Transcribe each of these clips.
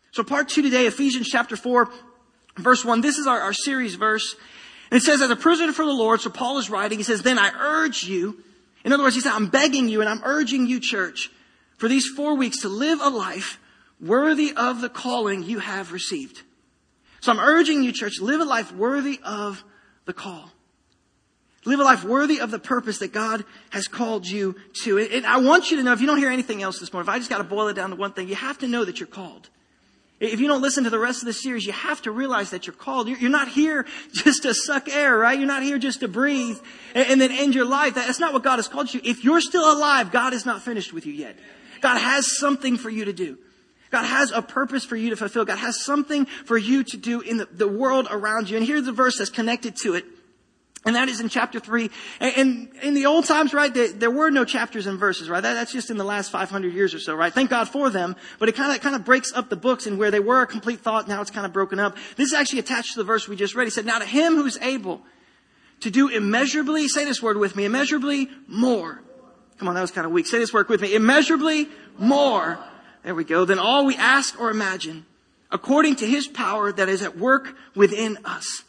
So part 2 today, Ephesians chapter 4, verse 1. This is our series verse. And it says, as a prisoner for the Lord, so Paul is writing, he says, then I urge you. In other words, he said, I'm begging you and I'm urging you, church, for these 4 weeks to live a life worthy of the calling you have received. So I'm urging you, church, live a life worthy of the call. Live a life worthy of the purpose that God has called you to. And I want you to know, if you don't hear anything else this morning, if I just got to boil it down to one thing, you have to know that you're called. If you don't listen to the rest of the series, you have to realize that you're called. You're not here just to suck air, right? You're not here just to breathe and then end your life. That's not what God has called you. If you're still alive, God is not finished with you yet. God has something for you to do. God has a purpose for you to fulfill. God has something for you to do in the world around you. And here's the verse that's connected to it. And that is in chapter 3. And in the old times, right, there were no chapters and verses, right? That's just in the last 500 years or so, right? Thank God for them. But it kind of breaks up the books, and where they were a complete thought, now it's kind of broken up. This is actually attached to the verse we just read. He said, now to him who's able to do immeasurably, say this word with me, immeasurably more. Come on, that was kind of weak. Say this word with me. Immeasurably more. There we go. Than all we ask or imagine, according to his power that is at work within us.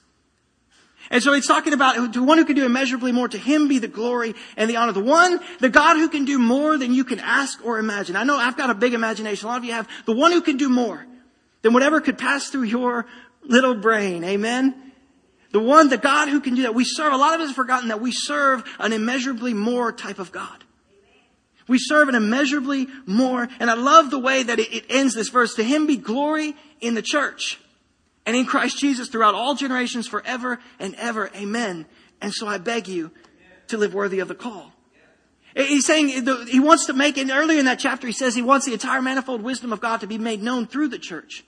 And so it's talking about the one who can do immeasurably more, to him be the glory and the honor. The God who can do more than you can ask or imagine. I know I've got a big imagination. A lot of you have. The one who can do more than whatever could pass through your little brain. Amen? The God who can do that. We serve, a lot of us have forgotten that we serve an immeasurably more type of God. We serve an immeasurably more. And I love the way that it ends this verse. To him be glory in the church and in Christ Jesus throughout all generations, forever and ever. Amen. And so I beg you to live worthy of the call. He's saying he wants to make, and earlier in that chapter he says he wants the entire manifold wisdom of God to be made known through the church.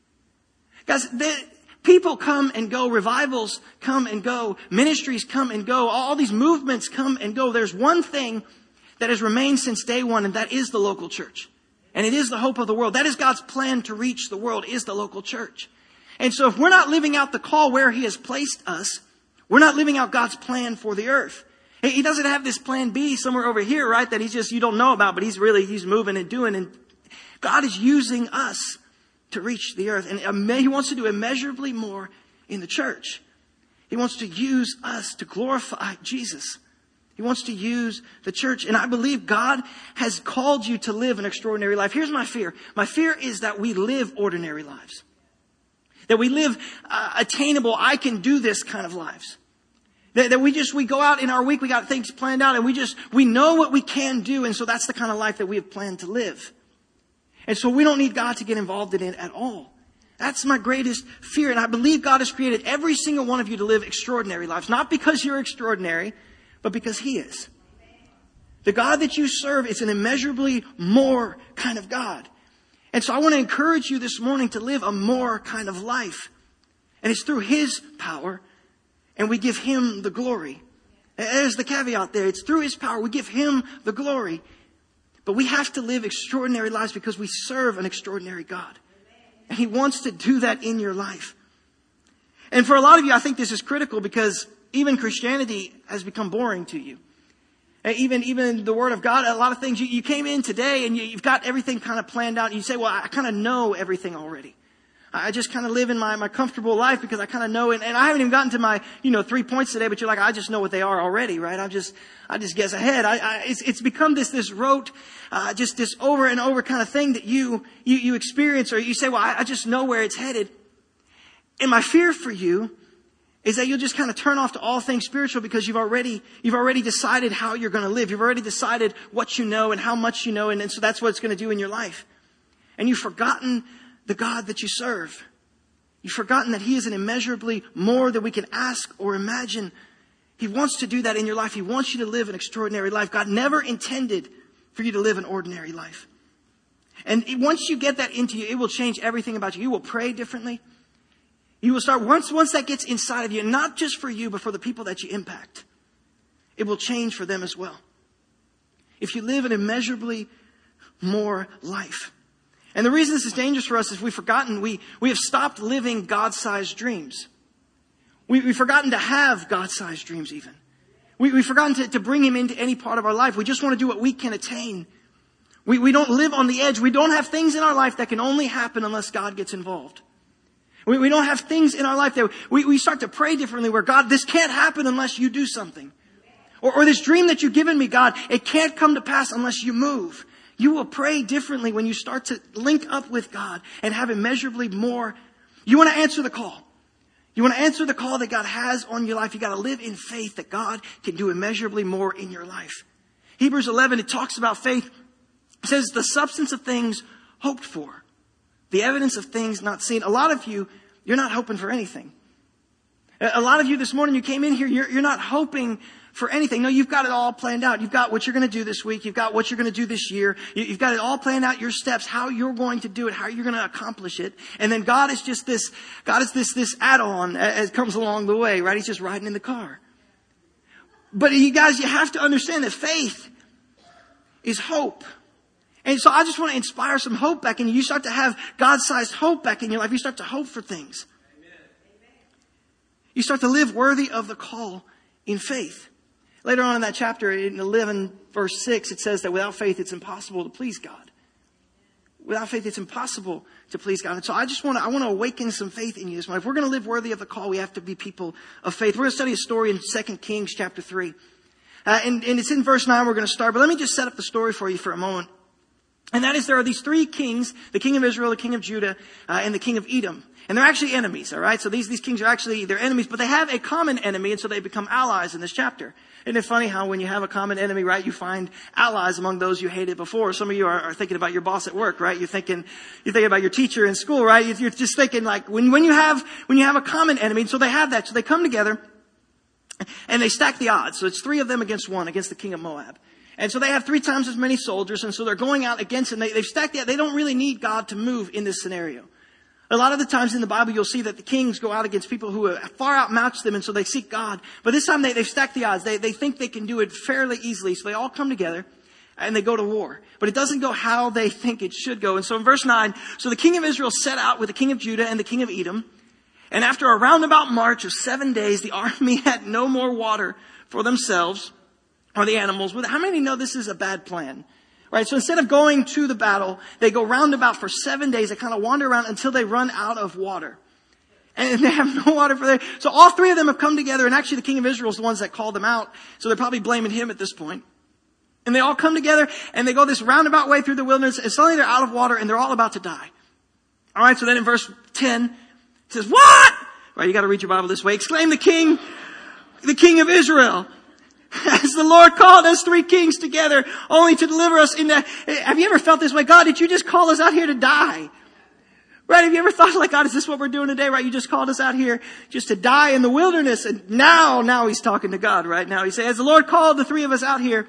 Guys, people come and go. Revivals come and go. Ministries come and go. All these movements come and go. There's one thing that has remained since day one, and that is the local church. And it is the hope of the world. That is God's plan to reach the world, is the local church. And so if we're not living out the call where he has placed us, we're not living out God's plan for the earth. He doesn't have this plan B somewhere over here, right? That you don't know about, but he's moving and doing. And God is using us to reach the earth. And he wants to do immeasurably more in the church. He wants to use us to glorify Jesus. He wants to use the church. And I believe God has called you to live an extraordinary life. Here's my fear. My fear is that we live ordinary lives. That we live attainable, I can do this kind of lives. That we go out in our week, we got things planned out, and we know what we can do. And so that's the kind of life that we have planned to live. And so we don't need God to get involved in it at all. That's my greatest fear. And I believe God has created every single one of you to live extraordinary lives. Not because you're extraordinary, but because he is. The God that you serve is an immeasurably more kind of God. And so I want to encourage you this morning to live a more kind of life. And it's through his power, and we give him the glory. There's the caveat there. It's through his power. We give him the glory. But we have to live extraordinary lives because we serve an extraordinary God. And he wants to do that in your life. And for a lot of you, I think this is critical because even Christianity has become boring to you. Even the Word of God, a lot of things, you came in today and you've got everything kind of planned out. And you say, well, I kind of know everything already. I just kind of live in my comfortable life because I kind of know it. And I haven't even gotten to my, 3 points today, but you're like, I just know what they are already, right? I just guess ahead. It's become this rote, just this over and over kind of thing that you experience, or you say, well, I just know where it's headed. And my fear for you is that you'll just kind of turn off to all things spiritual because you've already decided how you're going to live. You've already decided what you know and how much you know. And so that's what it's going to do in your life. And you've forgotten the God that you serve. You've forgotten that he is an immeasurably more than we can ask or imagine. He wants to do that in your life. He wants you to live an extraordinary life. God never intended for you to live an ordinary life. And once you get that into you, it will change everything about you. You will pray differently. You will start, once that gets inside of you, not just for you, but for the people that you impact, it will change for them as well. If you live an immeasurably more life. And the reason this is dangerous for us is we've forgotten, we have stopped living God-sized dreams. We've forgotten to have God-sized dreams even. We've forgotten to bring him into any part of our life. We just want to do what we can attain. We don't live on the edge. We don't have things in our life that can only happen unless God gets involved. We don't have things in our life that we start to pray differently where, God, this can't happen unless you do something. Or this dream that you've given me, God, it can't come to pass unless you move. You will pray differently when you start to link up with God and have immeasurably more. You want to answer the call. You want to answer the call that God has on your life. You got to live in faith that God can do immeasurably more in your life. Hebrews 11, it talks about faith. It says the substance of things hoped for. The evidence of things not seen. A lot of you, you're not hoping for anything. A lot of you this morning, you came in here, you're not hoping for anything. No, you've got it all planned out. You've got what you're going to do this week. You've got what you're going to do this year. You've got it all planned out, your steps, how you're going to do it, how you're going to accomplish it. And then God is just this add-on as comes along the way, right? He's just riding in the car. But you guys, you have to understand that faith is hope. And so I just want to inspire some hope back in you. You start to have God-sized hope back in your life. You start to hope for things. Amen. You start to live worthy of the call in faith. Later on in that chapter, in 11 verse 6, it says that without faith, it's impossible to please God. Without faith, it's impossible to please God. And so I want to awaken some faith in you this morning. If we're going to live worthy of the call, we have to be people of faith. We're going to study a story in 2 Kings chapter 3. And it's in verse 9 we're going to start. But let me just set up the story for you for a moment. And that is, there are these three kings, the king of Israel, the king of Judah, and the king of Edom. And they're actually enemies, all right? So these kings are actually, they're enemies, but they have a common enemy, and so they become allies in this chapter. Isn't it funny how when you have a common enemy, right, you find allies among those you hated before? Some of you are thinking about your boss at work, right? You're thinking about your teacher in school, right? You're just thinking like, when you have a common enemy, and so they have that, so they come together, and they stack the odds. So it's 3 of them against 1, against the king of Moab. And so they have 3 times as many soldiers, and so they're going out against them. They've stacked that. They don't really need God to move in this scenario. A lot of the times in the Bible, you'll see that the kings go out against people who far outmatch them, and so they seek God. But this time they've stacked the odds. They think they can do it fairly easily, so they all come together, and they go to war. But it doesn't go how they think it should go. And so in verse 9, so the king of Israel set out with the king of Judah and the king of Edom. And after a roundabout march of 7 days, the army had no more water for themselves or the animals. How many know this is a bad plan? Right? So instead of going to the battle, they go roundabout for 7 days. They kind of wander around until they run out of water. And they have no water for them. So all 3 of them have come together, and actually the king of Israel is the ones that called them out. So they're probably blaming him at this point. And they all come together, and they go this roundabout way through the wilderness, and suddenly they're out of water, and they're all about to die. All right, so then in verse 10, it says, "What?" Right, you got to read your Bible this way. "Exclaimed the king of Israel, as the Lord called us 3 kings together only to deliver us in the..." Have you ever felt this way? God, did you just call us out here to die? Right? Have you ever thought like, God, is this what we're doing today? Right? You just called us out here just to die in the wilderness. And now he's talking to God, right? Now he says, "As the Lord called the 3 of us out here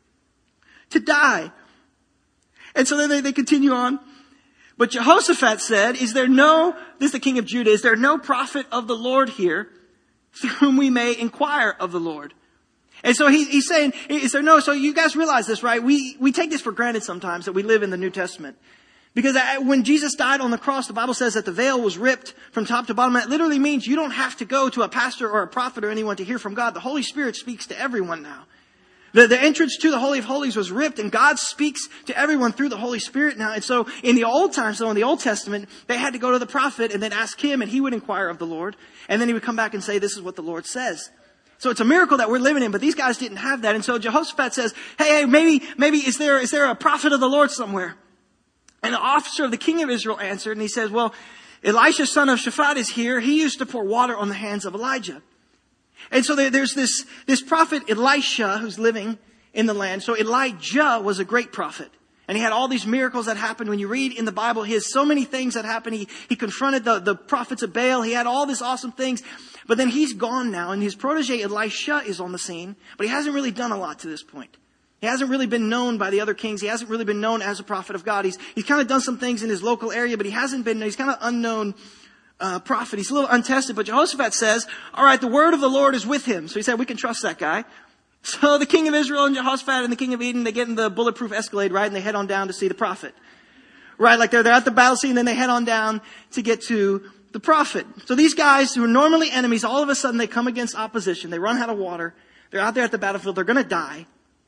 to die." And so then they continue on. "But Jehoshaphat said, this is the king of Judah, is there no prophet of the Lord here through whom we may inquire of the Lord?" And so he's saying, is there no, so you guys realize this, right? We take this for granted sometimes that we live in the New Testament. Because when Jesus died on the cross, the Bible says that the veil was ripped from top to bottom. That literally means you don't have to go to a pastor or a prophet or anyone to hear from God. The Holy Spirit speaks to everyone now. The entrance to the Holy of Holies was ripped, and God speaks to everyone through the Holy Spirit now. And so in the old times, in the Old Testament, they had to go to the prophet and then ask him, and he would inquire of the Lord. And then he would come back and say, "This is what the Lord says." So it's a miracle that we're living in, but these guys didn't have that. And so Jehoshaphat says, hey, maybe is there a prophet of the Lord somewhere? And the officer of the king of Israel answered, and he says, "Well, Elisha, son of Shaphat, is here. He used to pour water on the hands of Elijah." And so there's this prophet Elisha who's living in the land. So Elijah was a great prophet. And he had all these miracles that happened. When you read in the Bible, he has so many things that happened. He confronted the prophets of Baal. He had all these awesome things. But then he's gone now, and his protege Elisha is on the scene. But he hasn't really done a lot to this point. He hasn't really been known by the other kings. He hasn't really been known as a prophet of God. He's kind of done some things in his local area, but he's kind of unknown prophet. He's a little untested. But Jehoshaphat says, all right, the word of the Lord is with him. So he said, we can trust that guy. So the king of Israel and Jehoshaphat and the king of Edom, they get in the bulletproof Escalade, right? And they head on down to see the prophet. Right? Like they're at the battle scene, then they head on down to get to the prophet. So these guys who are normally enemies, all of a sudden they come against opposition. They run out of water. They're out there at the battlefield. They're going to die.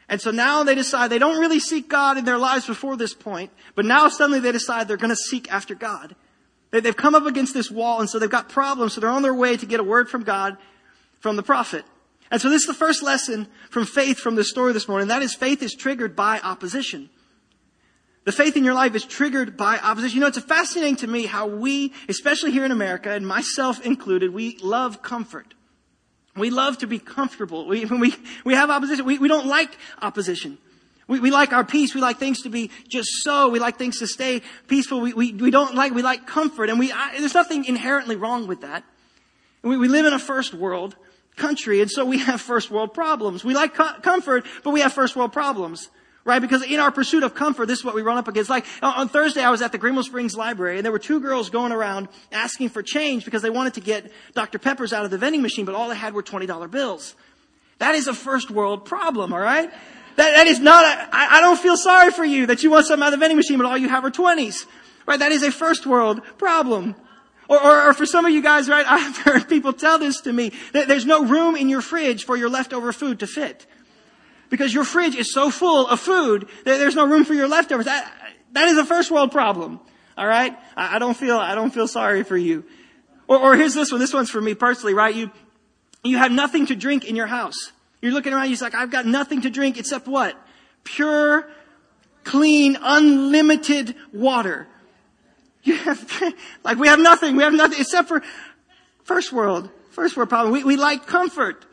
And so now they decide they don't really seek God in their lives before this point, but now suddenly they decide they're going to seek after God. They've come up against this wall, and so they've got problems, so they're on their way to get a word from God, from the prophet. And so this is the first lesson from faith from this story this morning. That is, faith is triggered by opposition. The faith in your life is triggered by opposition. You know, it's fascinating to me how we, especially here in America, and myself included, we love comfort. We love to be comfortable. When we have opposition, we don't like opposition. We like our peace. We like things to be just so. We like things to stay peaceful. We like comfort. And there's nothing inherently wrong with that. We live in a first world country, and so we have first world problems. We like comfort, but we have first world problems. Right? Because in our pursuit of comfort, this is what we run up against. Like on Thursday, I was at the Greenville Springs Library, and there were two girls going around asking for change because they wanted to get Dr. Peppers out of the vending machine, but all they had were $20 bills. That is a first world problem, all right? That is not I don't feel sorry for you that you want something out of the vending machine, but all you have are 20s. Right? That is a first world problem. Or for some of you guys, right, I've heard people tell this to me, that there's no room in your fridge for your leftover food to fit. Because your fridge is so full of food that there's no room for your leftovers. That is a first world problem. All right? I don't feel sorry for you. Or here's this one. This one's for me personally, right? You have nothing to drink in your house. You're looking around, you're like, I've got nothing to drink except what? Pure, clean, unlimited water. We have nothing except for first world problem. We like comfort.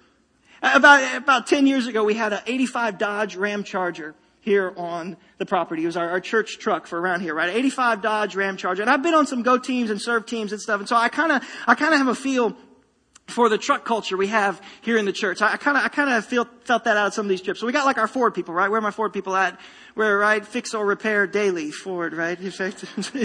About 10 years ago, we had an 85 Dodge Ram Charger here on the property. It was our church truck for around here, right? 85 Dodge Ram Charger. And I've been on some go teams and serve teams and stuff. And so I kind of have a feel for the truck culture we have here in the church. I kind of felt that out of some of these trips. So we got like our Ford people, right? Where are my Ford people at? Where, right? Fix or repair daily. Ford, right? But you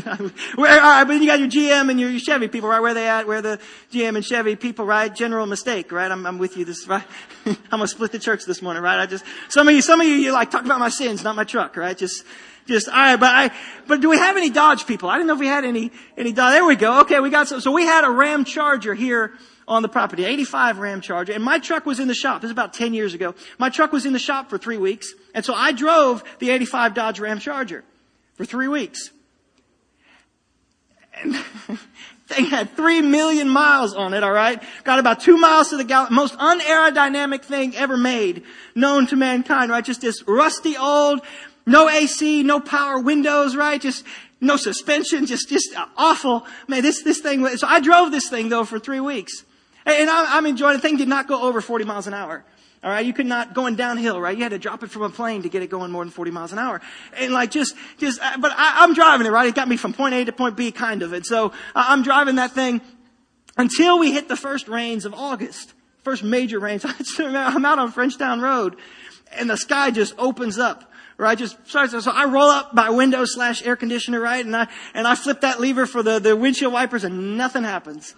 got your GM and your Chevy people, right? Where are they at? Where are the GM and Chevy people, right? General mistake, right? I'm with you this, right? I'm gonna split the church this morning, right? Some of you like talk about my sins, not my truck, right? Just, all right, but do we have any Dodge people? I didn't know if we had any Dodge. There we go. Okay, we got some. So we had a Ram Charger here on the property, 85 Ram Charger. And my truck was in the shop. This is about 10 years ago. My truck was in the shop for 3 weeks. And so I drove the 85 Dodge Ram Charger for 3 weeks. And they had 3 million miles on it, all right? Got about 2 miles to the gallon. Most unaerodynamic thing ever made, known to mankind, right? Just this rusty old, no AC, no power windows, right? Just no suspension, just awful. Man, this thing. So I drove this thing though for 3 weeks. And I'm enjoying it. The thing did not go over 40 miles an hour. All right. You could not going downhill, right? You had to drop it from a plane to get it going more than 40 miles an hour. And like but I'm driving it, right? It got me from point A to point B kind of. And so I'm driving that thing until we hit the first rains of August. First major rains. I'm out on Frenchtown Road and the sky just opens up. Right, so I roll up my window / air conditioner, right, and I flip that lever for the windshield wipers and nothing happens.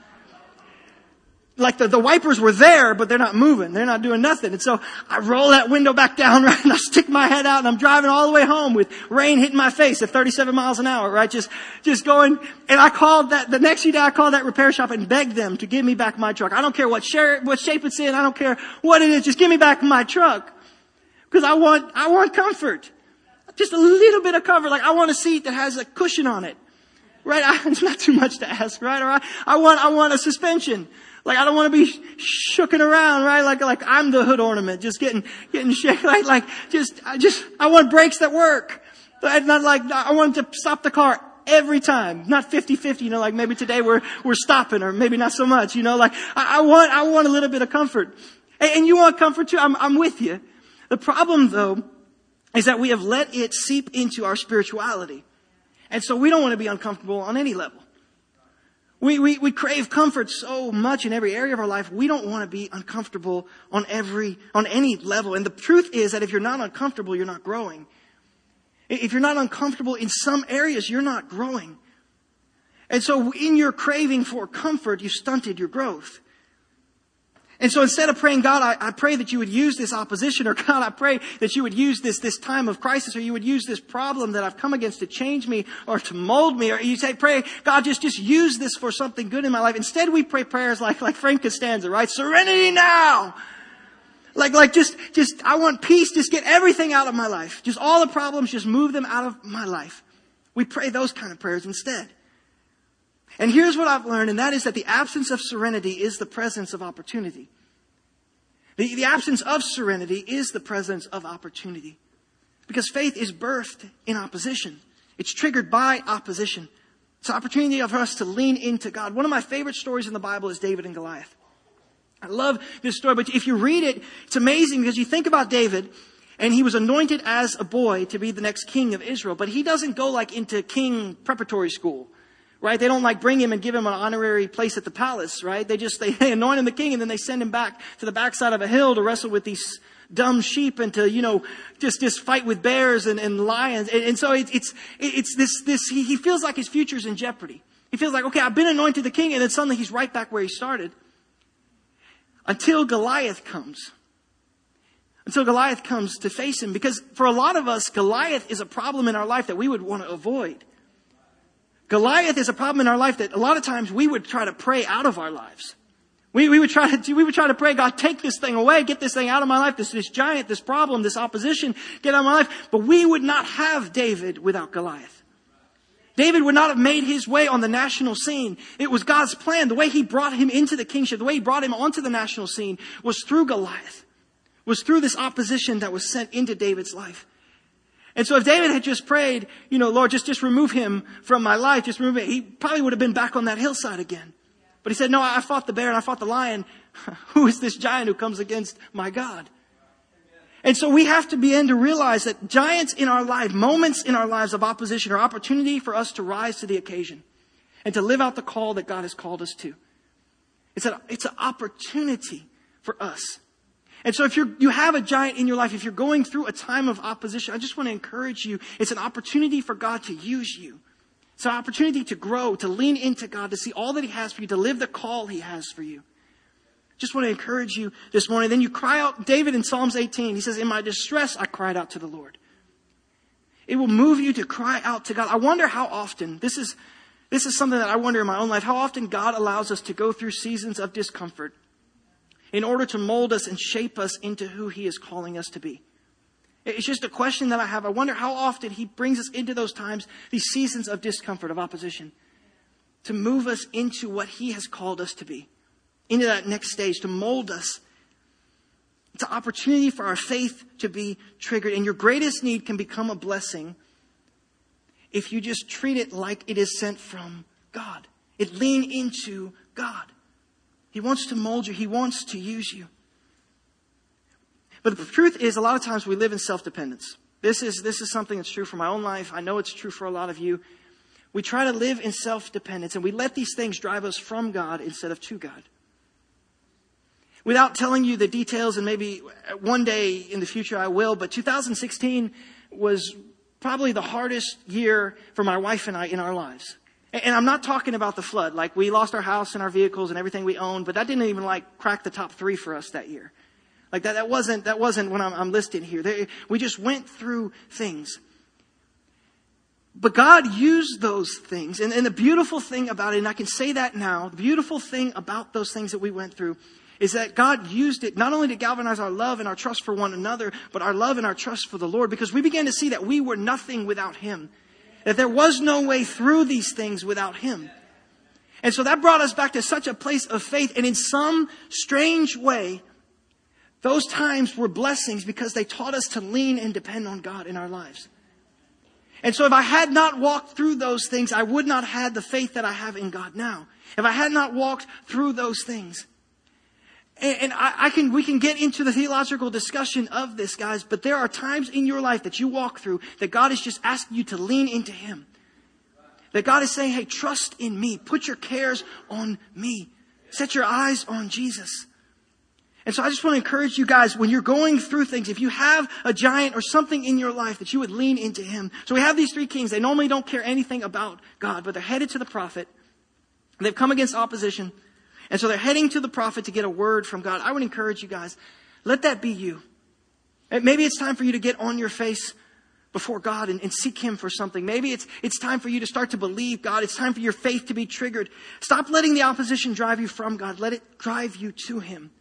Like the wipers were there, but they're not moving. They're not doing nothing. And so I roll that window back down, right, and I stick my head out and I'm driving all the way home with rain hitting my face at 37 miles an hour, right, just going. And I called the next day I called that repair shop and begged them to give me back my truck. I don't care what shape it's in. I don't care what it is. Just give me back my truck. Because I want comfort. Just a little bit of comfort. Like I want a seat that has a cushion on it. Right? It's not too much to ask, right? Or I want a suspension. Like I don't want to be shooken around, right? Like I'm the hood ornament, just getting shaken. I want brakes that work. Not like, I want to stop the car every time. Not 50-50, like maybe today we're stopping or maybe not so much, like I want a little bit of comfort. And you want comfort too? I'm with you. The problem though, is that we have let it seep into our spirituality. And so we don't want to be uncomfortable on any level. We crave comfort so much in every area of our life. We don't want to be uncomfortable on any level. And the truth is that if you're not uncomfortable, you're not growing. If you're not uncomfortable in some areas, you're not growing. And so in your craving for comfort, you stunted your growth. And so instead of praying, God, I pray that you would use this opposition, or God, I pray that you would use this time of crisis, or you would use this problem that I've come against to change me or to mold me, or you say, pray, God, just use this for something good in my life. Instead, we pray prayers like Frank Costanza, right? Serenity now! I want peace. Just get everything out of my life. Just all the problems, just move them out of my life. We pray those kind of prayers instead. And here's what I've learned, and that is that the absence of serenity is the presence of opportunity. The absence of serenity is the presence of opportunity. Because faith is birthed in opposition. It's triggered by opposition. It's an opportunity for us to lean into God. One of my favorite stories in the Bible is David and Goliath. I love this story, but if you read it, it's amazing because you think about David, and he was anointed as a boy to be the next king of Israel, but he doesn't go like into king preparatory school, right? They don't like bring him and give him an honorary place at the palace, right? They anoint him the king and then they send him back to the backside of a hill to wrestle with these dumb sheep and to, just fight with bears and lions. And so it's he feels like his future's in jeopardy. He feels like, okay, I've been anointed the king, and then suddenly he's right back where he started. Until Goliath comes. Until Goliath comes to face him. Because for a lot of us, Goliath is a problem in our life that we would want to avoid. Goliath is a problem in our life that a lot of times we would try to pray out of our lives. We would try to pray, God, take this thing away, get this thing out of my life, this giant, this problem, this opposition, get out of my life. But we would not have David without Goliath. David would not have made his way on the national scene. It was God's plan. The way he brought him into the kingship, the way he brought him onto the national scene was through Goliath. Was through this opposition that was sent into David's life. And so if David had just prayed, Lord, just remove him from my life, just remove it, he probably would have been back on that hillside again. But he said, no, I fought the bear and I fought the lion. Who is this giant who comes against my God? And so we have to begin to realize that giants in our life, moments in our lives of opposition, are opportunity for us to rise to the occasion and to live out the call that God has called us to. It's an opportunity for us. And so if you have a giant in your life, if you're going through a time of opposition, I just want to encourage you. It's an opportunity for God to use you. It's an opportunity to grow, to lean into God, to see all that He has for you, to live the call He has for you. Just want to encourage you this morning. Then you cry out. David in Psalms 18, he says, in my distress, I cried out to the Lord. It will move you to cry out to God. I wonder how often, this is something that I wonder in my own life, how often God allows us to go through seasons of discomfort in order to mold us and shape us into who He is calling us to be. It's just a question that I have. I wonder how often He brings us into those times, these seasons of discomfort, of opposition, to move us into what He has called us to be. Into that next stage, to mold us. It's an opportunity for our faith to be triggered. And your greatest need can become a blessing if you just treat it like it is sent from God. Lean into God. He wants to mold you. He wants to use you. But the truth is, a lot of times we live in self-dependence. This is something that's true for my own life. I know it's true for a lot of you. We try to live in self-dependence, and we let these things drive us from God instead of to God. Without telling you the details, and maybe one day in the future I will, but 2016 was probably the hardest year for my wife and I in our lives. And I'm not talking about the flood. Like, we lost our house and our vehicles and everything we owned, but that didn't even crack the top 3 for us that year. Like that wasn't what I'm listing here. We just went through things. But God used those things. And the beautiful thing about it, and I can say that now, the beautiful thing about those things that we went through is that God used it not only to galvanize our love and our trust for one another, but our love and our trust for the Lord, because we began to see that we were nothing without Him. That there was no way through these things without Him. And so that brought us back to such a place of faith. And in some strange way, those times were blessings because they taught us to lean and depend on God in our lives. And so if I had not walked through those things, I would not have the faith that I have in God now. If I had not walked through those things. And we can get into the theological discussion of this, guys, but there are times in your life that you walk through that God is just asking you to lean into Him. That God is saying, hey, trust in me. Put your cares on me. Set your eyes on Jesus. And so I just want to encourage you guys, when you're going through things, if you have a giant or something in your life, that you would lean into Him. So we have these 3 kings. They normally don't care anything about God, but they're headed to the prophet. They've come against opposition. And so they're heading to the prophet to get a word from God. I would encourage you guys, let that be you. Maybe it's time for you to get on your face before God and seek Him for something. Maybe it's time for you to start to believe God. It's time for your faith to be triggered. Stop letting the opposition drive you from God. Let it drive you to Him.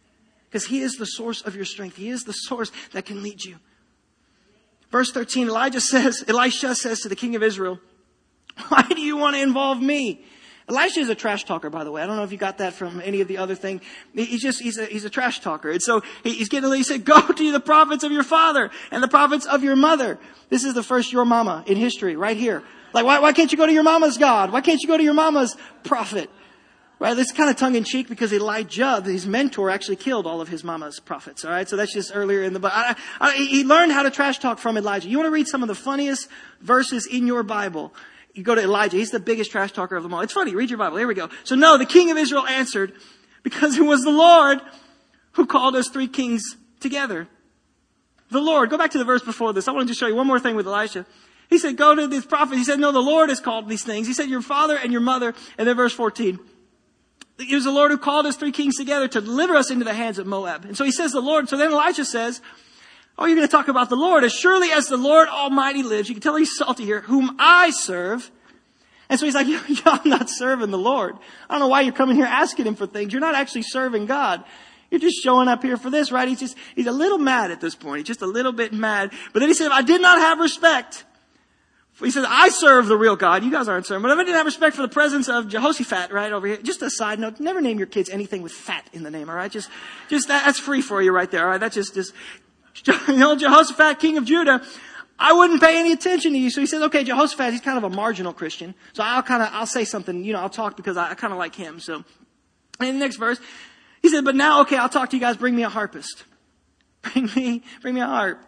Because he is the source of your strength. He is the source that can lead you. Verse 13, Elisha says to the king of Israel, why do you want to involve me? Elisha is a trash talker, by the way. I don't know if you got that from any of the other thing. He's a trash talker. And so he said, go to the prophets of your father and the prophets of your mother. This is the first your mama in history right here. Like, why can't you go to your mama's God? Why can't you go to your mama's prophet? Right? This is kind of tongue in cheek because Elijah, his mentor, actually killed all of his mama's prophets. All right. So that's just earlier in the book. He learned how to trash talk from Elijah. You want to read some of the funniest verses in your Bible? You go to Elijah. He's the biggest trash talker of them all. It's funny. Read your Bible. Here we go. So no, the king of Israel answered, because it was the Lord who called us 3 kings together. The Lord. Go back to the verse before this. I wanted to show you one more thing with Elisha. He said, go to this prophet. He said, no, the Lord has called these things. He said, your father and your mother. And then verse 14. It was the Lord who called us 3 kings together to deliver us into the hands of Moab. And so he says the Lord. So then Elisha says, oh, you're going to talk about the Lord. As surely as the Lord Almighty lives, you can tell he's salty here, whom I serve. And so he's like, I'm not serving the Lord. I don't know why you're coming here asking him for things. You're not actually serving God. You're just showing up here for this, right? He's a little mad at this point. He's just a little bit mad. But then he said, I did not have respect. He said, I serve the real God. You guys aren't serving. But if I didn't have respect for the presence of Jehoshaphat right over here. Just a side note, never name your kids anything with fat in the name, all right? Just that's free for you right there, all right? That's just Jehoshaphat, king of Judah. I wouldn't pay any attention to you. So he says, okay, Jehoshaphat, he's kind of a marginal Christian. So I'll say something, I'll talk because I kind of like him. So in the next verse, he said, but now, okay, I'll talk to you guys. Bring me a harpist. Bring me a harp.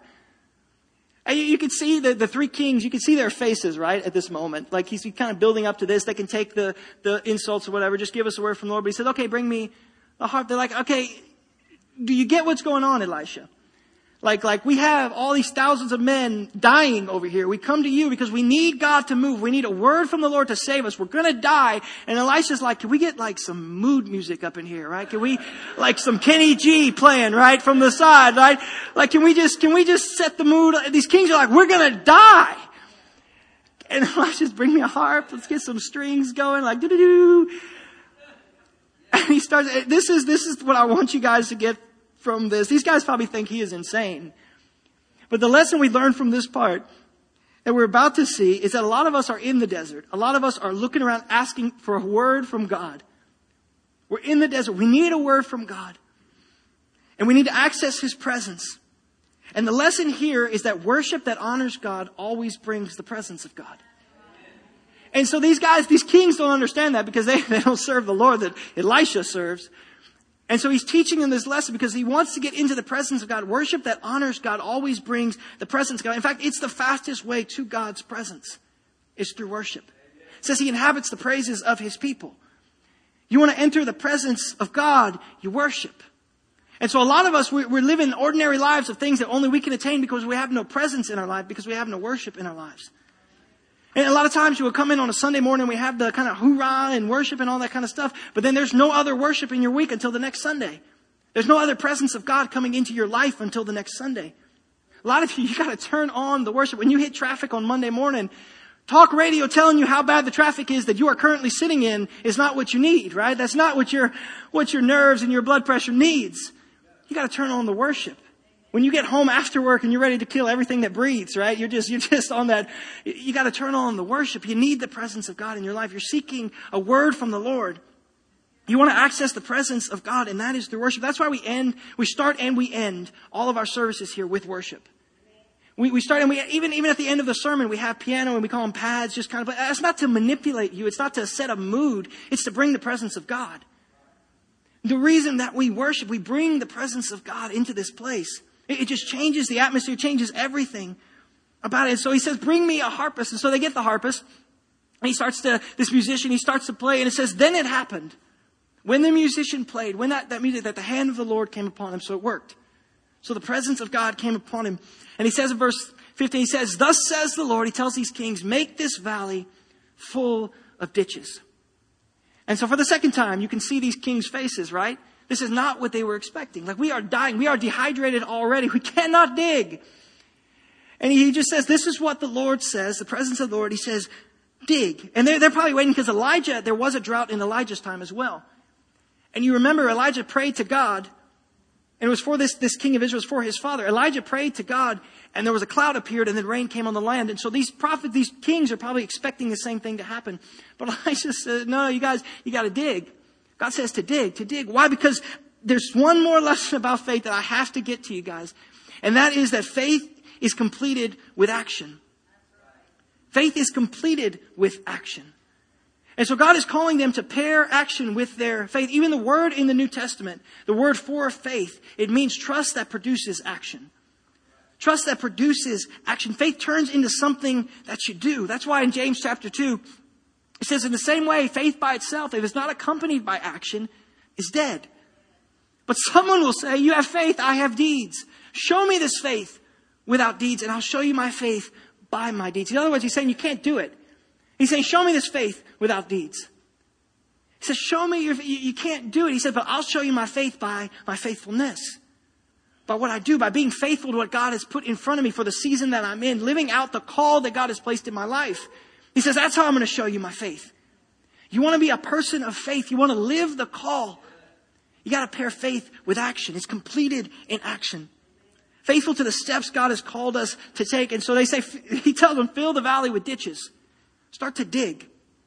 You could see the 3 kings, you could see their faces, right, at this moment. Like he's kind of building up to this. They can take the insults or whatever. Just give us a word from the Lord. But he said, okay, bring me a harp. They're like, okay, do you get what's going on, Elisha? Like we have all these thousands of men dying over here. We come to you because we need God to move. We need a word from the Lord to save us. We're going to die. And Elisha's like, can we get like some mood music up in here, right? Can we like some Kenny G playing, right? From the side, right? Like, can we just set the mood? These kings are like, we're going to die. And Elisha's, bring me a harp. Let's get some strings going, like doo-doo-doo. And he starts, this is what I want you guys to get from this. These guys probably think he is insane. But the lesson we learn from this part that we're about to see is that a lot of us are in the desert. A lot of us are looking around asking for a word from God. We're in the desert. We need a word from God. And we need to access his presence. And the lesson here is that worship that honors God always brings the presence of God. And so these kings don't understand that because they don't serve the Lord that Elisha serves. And so he's teaching them this lesson because he wants to get into the presence of God. Worship that honors God always brings the presence of God. In fact, it's the fastest way to God's presence. It's through worship. It says he inhabits the praises of his people. You want to enter the presence of God, you worship. And so a lot of us, we're living ordinary lives of things that only we can attain because we have no presence in our life, because we have no worship in our lives. And a lot of times you will come in on a Sunday morning, we have the kind of hoorah and worship and all that kind of stuff. But then there's no other worship in your week until the next Sunday. There's no other presence of God coming into your life until the next Sunday. A lot of you got to turn on the worship. When you hit traffic on Monday morning, talk radio telling you how bad the traffic is that you are currently sitting in is not what you need, right? That's not what your nerves and your blood pressure needs. You got to turn on the worship. When you get home after work and you're ready to kill everything that breathes, right? You're just on that. You got to turn on the worship. You need the presence of God in your life. You're seeking a word from the Lord. You want to access the presence of God, and that is through worship. That's why we start and we end all of our services here with worship. We start and even at the end of the sermon, we have piano and we call them pads, just kind of, that's not to manipulate you. It's not to set a mood. It's to bring the presence of God. The reason that we worship, we bring the presence of God into this place. It just changes the atmosphere, changes everything about it. And so he says, bring me a harpist. And so they get the harpist. And this musician, he starts to play. And it says, then it happened. When the musician played, when that music, that the hand of the Lord came upon him. So it worked. So the presence of God came upon him. And he says in verse 15, he says, thus says the Lord, he tells these kings, make this valley full of ditches. And so for the second time, you can see these kings' faces, right? This is not what they were expecting. Like, we are dying. We are dehydrated already. We cannot dig. And he just says, this is what the Lord says, the presence of the Lord. He says, dig. And they're probably waiting because there was a drought in Elijah's time as well. And you remember Elijah prayed to God And it was for this king of Israel, it was for his father. Elijah prayed to God, and there was a cloud appeared, and then rain came on the land. And so these prophets, these kings are probably expecting the same thing to happen. But Elijah said, no, you guys, you got to dig. God says to dig. Why? Because there's one more lesson about faith that I have to get to you guys. And that is that faith is completed with action. Faith is completed with action. And so God is calling them to pair action with their faith. Even the word in the New Testament, the word for faith, it means trust that produces action. Trust that produces action. Faith turns into something that you do. That's why in James chapter 2, it says, in the same way, faith by itself, if it's not accompanied by action, is dead. But someone will say, you have faith, I have deeds. Show me this faith without deeds, and I'll show you my faith by my deeds. In other words, he's saying you can't do it. He's saying, show me this faith without deeds. He says, show me you can't do it. He said, but I'll show you my faith by my faithfulness. By what I do, by being faithful to what God has put in front of me for the season that I'm in, living out the call that God has placed in my life. He says, that's how I'm going to show you my faith. You want to be a person of faith. You want to live the call. You got to pair faith with action. It's completed in action. Faithful to the steps God has called us to take. And so they say, he tells them, fill the valley with ditches. Start to dig.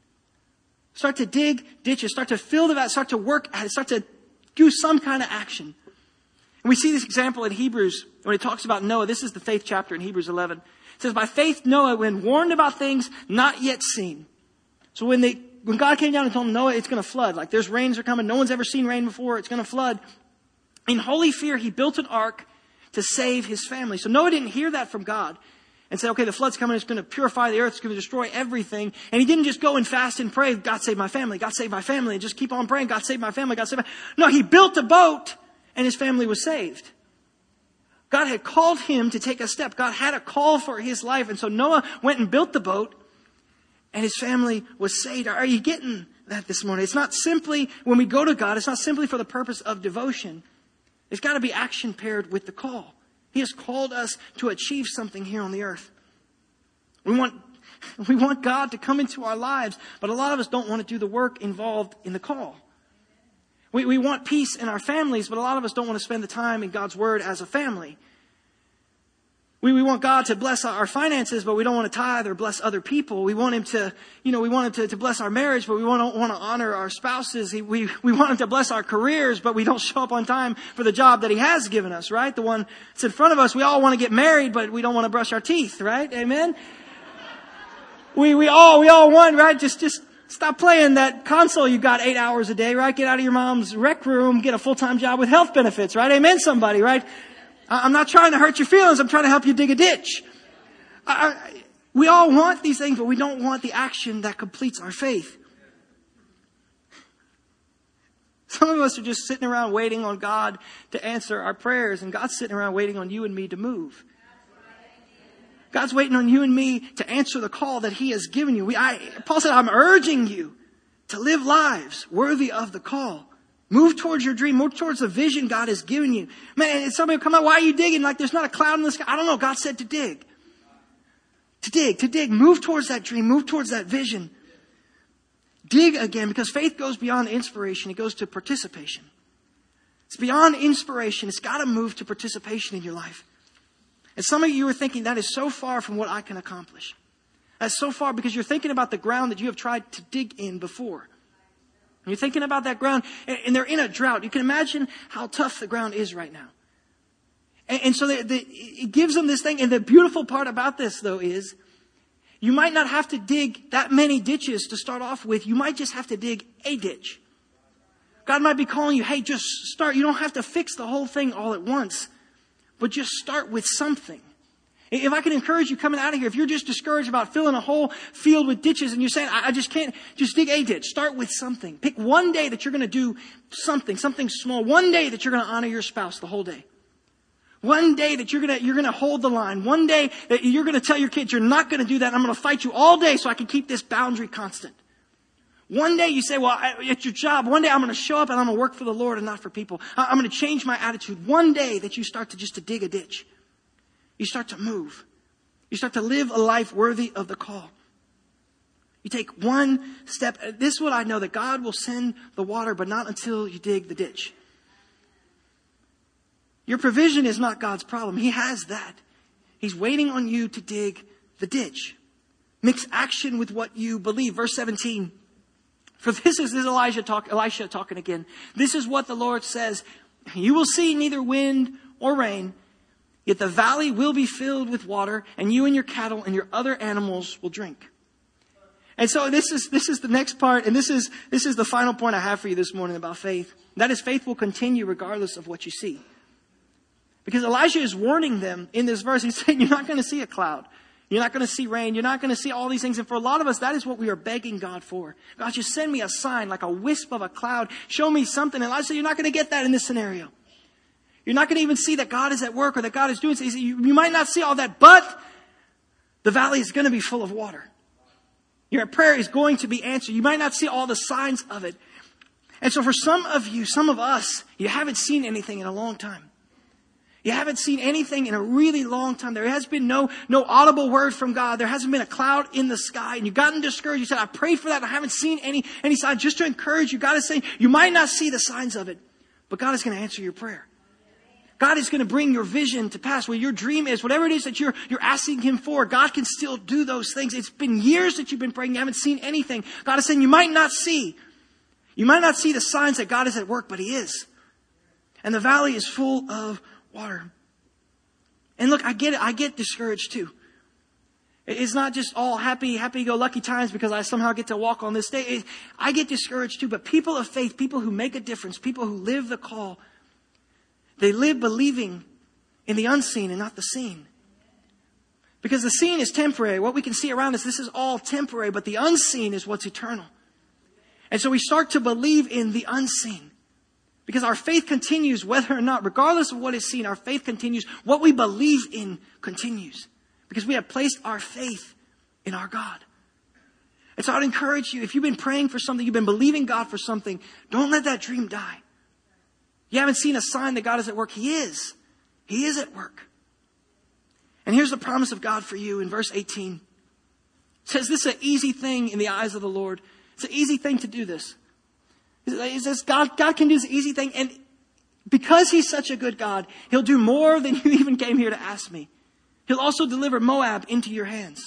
Start to dig ditches. Start to fill the valley. Start to work at it. Start to do some kind of action. And we see this example in Hebrews when it talks about Noah. This is the faith chapter in Hebrews 11. It says, by faith Noah, when warned about things not yet seen. So when God came down and told Noah it's going to flood, like there's rains are coming, no one's ever seen rain before, it's going to flood. In holy fear, he built an ark to save his family. So Noah didn't hear that from God and say, okay, the flood's coming, it's going to purify the earth, it's going to destroy everything. And he didn't just go and fast and pray, God save my family, God save my family, and just keep on praying, God save my family, God save my family. No, he built a boat and his family was saved. God had called him to take a step. God had a call for his life. And so Noah went and built the boat and his family was saved. Are you getting that this morning? It's not simply, when we go to God, it's not simply for the purpose of devotion. There's got to be action paired with the call. He has called us to achieve something here on the earth. We want God to come into our lives, but a lot of us don't want to do the work involved in the call. We want peace in our families, but a lot of us don't want to spend the time in God's Word as a family. We want God to bless our finances, but we don't want to tithe or bless other people. We want Him to bless our marriage, but we want to honor our spouses. We want Him to bless our careers, but we don't show up on time for the job that He has given us, right? The one that's in front of us. We all want to get married, but we don't want to brush our teeth, right? Amen? We all want, right? Just stop playing that console you got 8 hours a day, right? Get out of your mom's rec room, get a full-time job with health benefits, right? Amen, somebody, right? I'm not trying to hurt your feelings. I'm trying to help you dig a ditch. We all want these things, but we don't want the action that completes our faith. Some of us are just sitting around waiting on God to answer our prayers, and God's sitting around waiting on you and me to move. God's waiting on you and me to answer the call that He has given you. Paul said, I'm urging you to live lives worthy of the call. Move towards your dream. Move towards the vision God has given you. Man, somebody will come out, why are you digging? Like there's not a cloud in the sky. I don't know. God said to dig. To dig. Move towards that dream. Move towards that vision. Dig again, because faith goes beyond inspiration. It goes to participation. It's beyond inspiration. It's got to move to participation in your life. And some of you are thinking that is so far from what I can accomplish. That's so far because you're thinking about the ground that you have tried to dig in before. And you're thinking about that ground and they're in a drought. You can imagine how tough the ground is right now. And so it gives them this thing. And the beautiful part about this, though, is you might not have to dig that many ditches to start off with. You might just have to dig a ditch. God might be calling you, hey, just start. You don't have to fix the whole thing all at once. But just start with something. If I can encourage you coming out of here, if you're just discouraged about filling a whole field with ditches and you're saying, I just can't, just dig a ditch. Start with something. Pick one day that you're going to do something small. One day that you're going to honor your spouse the whole day. One day that you're going to hold the line. One day that you're going to tell your kids, you're not going to do that. I'm going to fight you all day so I can keep this boundary constant. One day you say, well, it's your job. One day I'm going to show up and I'm going to work for the Lord and not for people. I'm going to change my attitude. One day that you start to dig a ditch. You start to move. You start to live a life worthy of the call. You take one step. This is what I know, that God will send the water, but not until you dig the ditch. Your provision is not God's problem. He has that. He's waiting on you to dig the ditch. Mix action with what you believe. Verse 17. For this is Elisha talking again. This is what the Lord says. You will see neither wind or rain, yet the valley will be filled with water, and you and your cattle and your other animals will drink. And so this is the next part, and this is the final point I have for you this morning about faith. That is, faith will continue regardless of what you see. Because Elijah is warning them in this verse. He's saying, you're not going to see a cloud. You're not going to see rain. You're not going to see all these things. And for a lot of us, that is what we are begging God for. God, just send me a sign, like a wisp of a cloud. Show me something. And Elijah said, you're not going to get that in this scenario. You're not going to even see that God is at work or that God is doing something. You might not see all that, but the valley is going to be full of water. Your prayer is going to be answered. You might not see all the signs of it. And so for some of you, some of us, you haven't seen anything in a long time. You haven't seen anything in a really long time. There has been no audible word from God. There hasn't been a cloud in the sky. And you've gotten discouraged. You said, I prayed for that. I haven't seen any signs. Just to encourage you, God is saying, you might not see the signs of it, but God is going to answer your prayer. God is going to bring your vision to pass. Where your dream is, whatever it is that you're asking Him for, God can still do those things. It's been years that you've been praying. You haven't seen anything. God is saying, you might not see the signs that God is at work, but He is. And the valley is full of water. And look, I get it. I get discouraged too. It's not just all happy-go-lucky times because I somehow get to walk on this day. I get discouraged too. But people of faith, people who make a difference, people who live the call, they live believing in the unseen and not the seen. Because the seen is temporary. What we can see around us, this is all temporary. But the unseen is what's eternal. And so we start to believe in the unseen. Because our faith continues whether or not, regardless of what is seen, our faith continues. What we believe in continues. Because we have placed our faith in our God. And so I'd encourage you, if you've been praying for something, you've been believing God for something, don't let that dream die. You haven't seen a sign that God is at work. He is. He is at work. And here's the promise of God for you in verse 18. It says this is an easy thing in the eyes of the Lord. It's an easy thing to do this. It says God can do this easy thing. And because He's such a good God, He'll do more than you even came here to ask me. He'll also deliver Moab into your hands.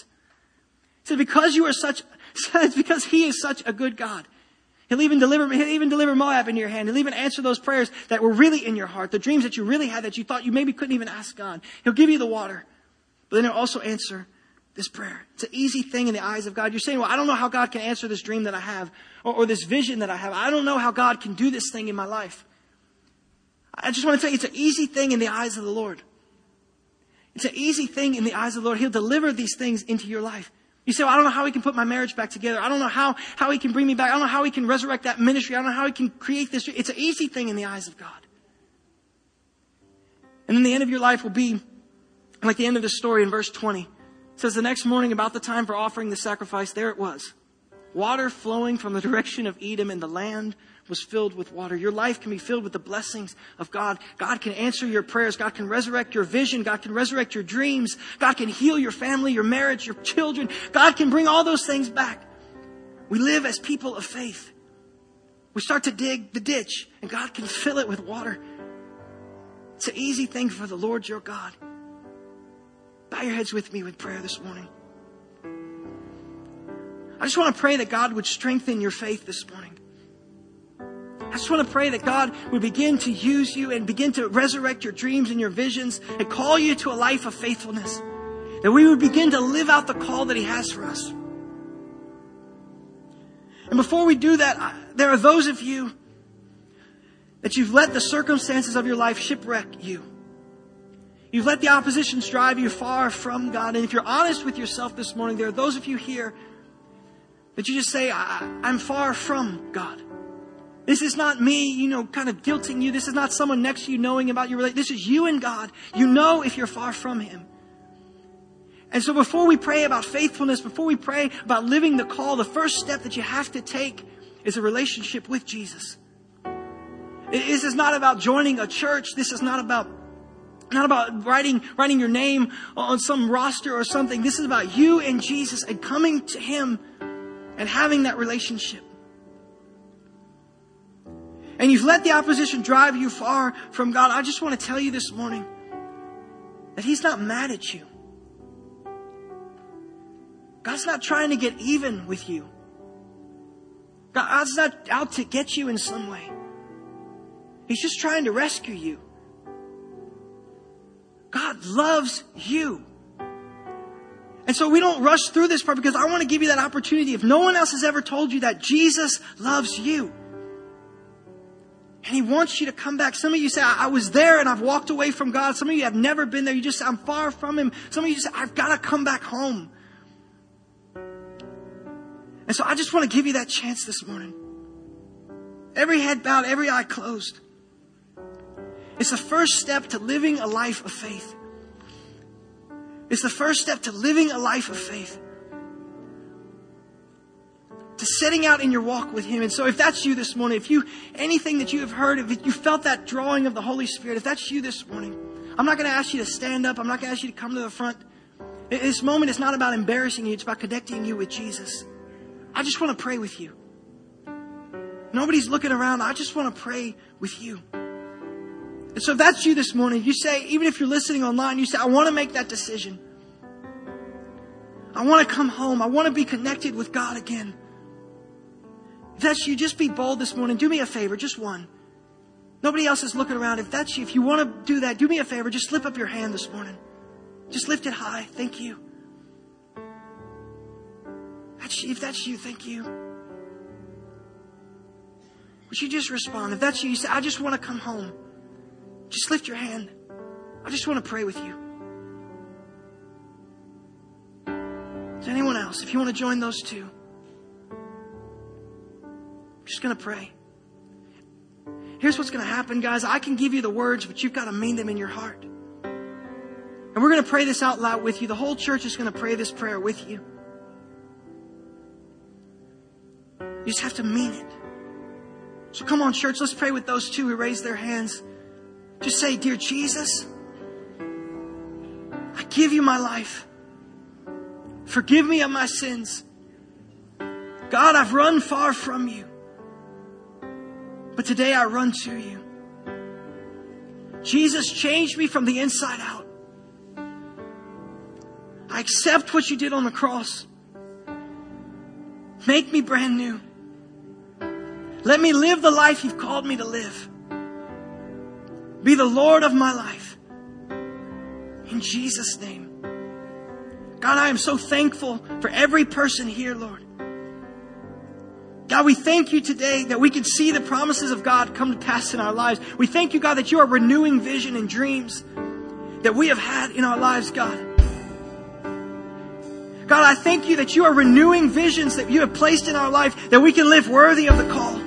So because it's because He is such a good God. He'll even deliver Moab into your hand. He'll even answer those prayers that were really in your heart. The dreams that you really had that you thought you maybe couldn't even ask God. He'll give you the water. But then He'll also answer this prayer. It's an easy thing in the eyes of God. You're saying, well, I don't know how God can answer this dream that I have or this vision that I have. I don't know how God can do this thing in my life. I just want to tell you, it's an easy thing in the eyes of the Lord. It's an easy thing in the eyes of the Lord. He'll deliver these things into your life. You say, well, I don't know how He can put my marriage back together. I don't know how He can bring me back. I don't know how He can resurrect that ministry. I don't know how He can create this. It's an easy thing in the eyes of God. And then the end of your life will be like the end of the story in verse 20. It says, the next morning about the time for offering the sacrifice, there it was. Water flowing from the direction of Edom, and the land was filled with water. Your life can be filled with the blessings of God. God can answer your prayers. God can resurrect your vision. God can resurrect your dreams. God can heal your family, your marriage, your children. God can bring all those things back. We live as people of faith. We start to dig the ditch, and God can fill it with water. It's an easy thing for the Lord your God. Bow your heads with me with prayer this morning. I just want to pray that God would strengthen your faith this morning. I just want to pray that God would begin to use you and begin to resurrect your dreams and your visions and call you to a life of faithfulness. That we would begin to live out the call that He has for us. And before we do that, there are those of you that you've let the circumstances of your life shipwreck you. You've let the oppositions drive you far from God. And if you're honest with yourself this morning, there are those of you here that you just say, I'm far from God. This is not me, kind of guilting you. This is not someone next to you knowing about your relationship. This is you and God. You know if you're far from Him. And so before we pray about faithfulness, before we pray about living the call, the first step that you have to take is a relationship with Jesus. This is not about joining a church. This is not about writing your name on some roster or something. This is about you and Jesus and coming to Him and having that relationship. and you've let the opposition drive you far from God, I just want to tell you this morning that He's not mad at you. God's not trying to get even with you. God's not out to get you in some way. He's just trying to rescue you. God loves you. And so we don't rush through this part, because I want to give you that opportunity. If no one else has ever told you that, Jesus loves you. And He wants you to come back. Some of you say, I was there and I've walked away from God. Some of you have never been there. You just say, I'm far from Him. Some of you say, I've got to come back home. And so I just want to give you that chance this morning. Every head bowed, every eye closed. It's the first step to living a life of faith. It's the first step to living a life of faith. To setting out in your walk with Him. And so if that's you this morning, anything that you have heard, if you felt that drawing of the Holy Spirit, if that's you this morning, I'm not going to ask you to stand up. I'm not going to ask you to come to the front. This moment is not about embarrassing you. It's about connecting you with Jesus. I just want to pray with you. Nobody's looking around. I just want to pray with you. And so if that's you this morning, you say, even if you're listening online, you say, I want to make that decision. I want to come home. I want to be connected with God again. If that's you, just be bold this morning. Do me a favor, just one. Nobody else is looking around. If that's you, if you want to do that, do me a favor. Just slip up your hand this morning. Just lift it high. Thank you. If that's you, thank you. Would you just respond? If that's you, you say, I just want to come home. Just lift your hand. I just want to pray with you. Is there anyone else? If you want to join those two. I'm just going to pray. Here's what's going to happen, guys. I can give you the words, but you've got to mean them in your heart. And we're going to pray this out loud with you. The whole church is going to pray this prayer with you. You just have to mean it. So come on, church, let's pray with those two who raised their hands. Just say, Dear Jesus, I give you my life. Forgive me of my sins. God, I've run far from you. But today I run to you. Jesus, change me from the inside out. I accept what you did on the cross. Make me brand new. Let me live the life you've called me to live. Be the Lord of my life. In Jesus' name. God, I am so thankful for every person here, Lord. God, we thank you today that we can see the promises of God come to pass in our lives. We thank you, God, that you are renewing vision and dreams that we have had in our lives, God. God, I thank you that you are renewing visions that you have placed in our life that we can live worthy of the call.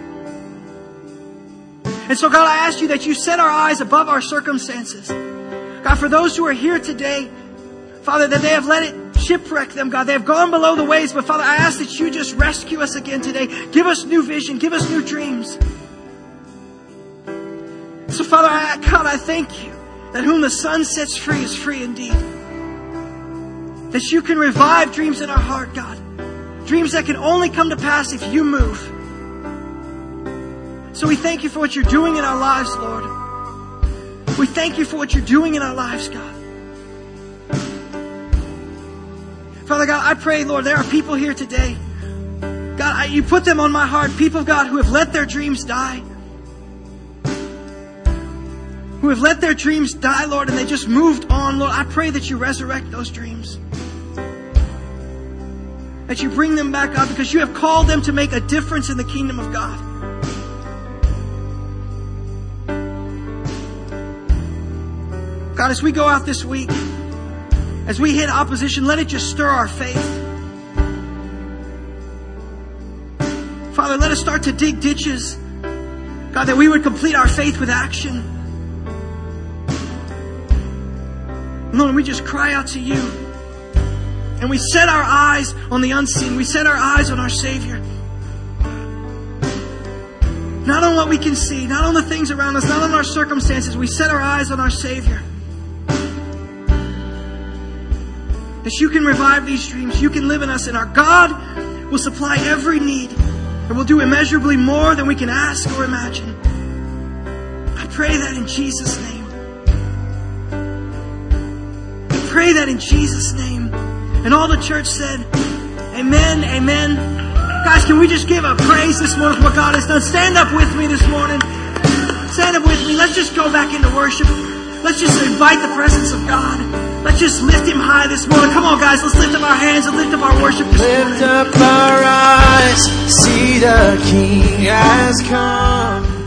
And so, God, I ask you that you set our eyes above our circumstances. God, for those who are here today, Father, that they have let it shipwreck them, God. They have gone below the waves. But, Father, I ask that you just rescue us again today. Give us new vision. Give us new dreams. So, Father, God, I thank you that whom the Son sets free is free indeed. That you can revive dreams in our heart, God. Dreams that can only come to pass if you move. So we thank you for what you're doing in our lives, Lord. We thank you for what you're doing in our lives, God. Father God, I pray, Lord, there are people here today. God, you put them on my heart. People, God, who have let their dreams die. Who have let their dreams die, Lord, and they just moved on. Lord, I pray that you resurrect those dreams. That you bring them back up because you have called them to make a difference in the kingdom of God. God, as we go out this week, as we hit opposition, let it just stir our faith. Father, let us start to dig ditches. God, that we would complete our faith with action. Lord, we just cry out to you. And we set our eyes on the unseen. We set our eyes on our Savior. Not on what we can see, not on the things around us, not on our circumstances. We set our eyes on our Savior. That you can revive these dreams. You can live in us. And our God will supply every need. And will do immeasurably more than we can ask or imagine. pray that in Jesus' name. We pray that in Jesus' name. And all the church said, amen, amen. Guys, can we just give a praise this morning for what God has done? Stand up with me this morning. Stand up with me. Let's just go back into worship. Let's just invite the presence of God. Let's just lift Him high this morning. Come on, guys. Let's lift up our hands and lift up our worship this morning. Lift up our eyes, see the King has come.